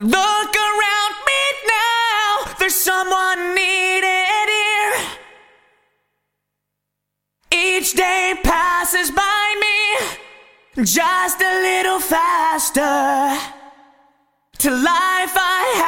Look around me now, there's someone needed here. Each day passes by me just a little faster. To life I